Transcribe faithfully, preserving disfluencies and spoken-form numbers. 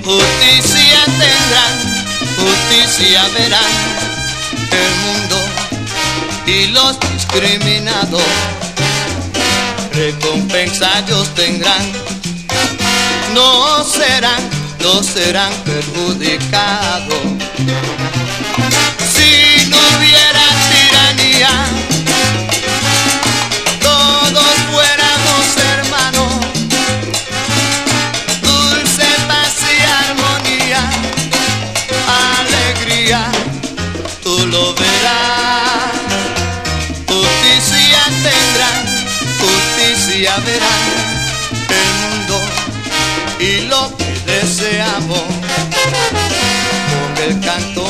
Justicia tendrán, justicia verán el mundo y los discriminados. Recompensa ellos tendrán, no serán, no serán perjudicados. Si no hubiera tiranía, todos fuéramos hermanos, dulce paz y armonía, alegría, tú lo verás. Justicia tendrán, justicia verán el mundo y lo que deseamos con el canto